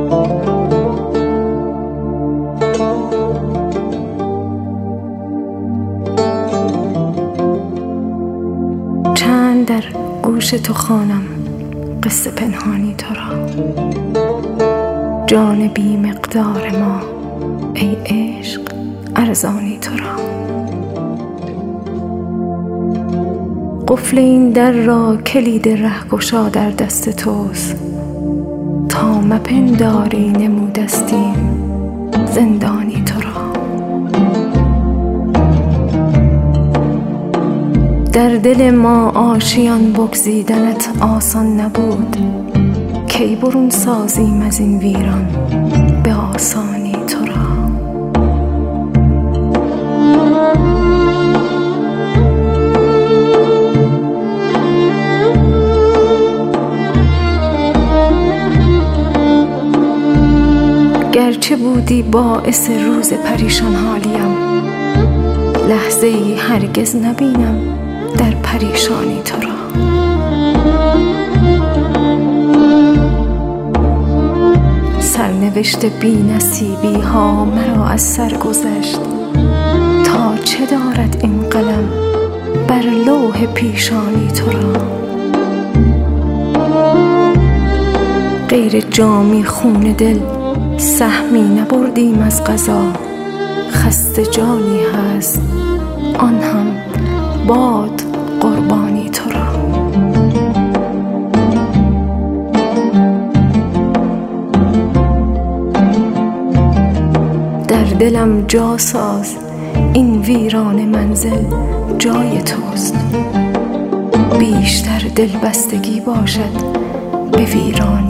چند در گوش تو خوانم قصه پنهانی تو را، جان بی مقدار ما ای عشق ارزانی تو را. قفل این در را کلید رهگشا در دست توست، تا مپنداری نمودستیم زندانی تو را. در دل ما آشیان بگزیدنت آسان نبود، کی برون سازیم از این ویران به آسانی تو را. گرچه بودی باعث روز پریشان حالیم، لحظه ای هرگز نبینم در پریشانی تو را. سرنوشت بی نصیبی ها مرا از سر گذشت، تا چه دارد این قلم بر لوح پیشانی تو را. غیر جامی خون دل سهمی نبردیم از قضا، خسته جانی هست آن هم باد قربانی تو را. در دلم جا ساز، این ویران منزل جای توست، بیشتر دلبستگی باشد به ویرانی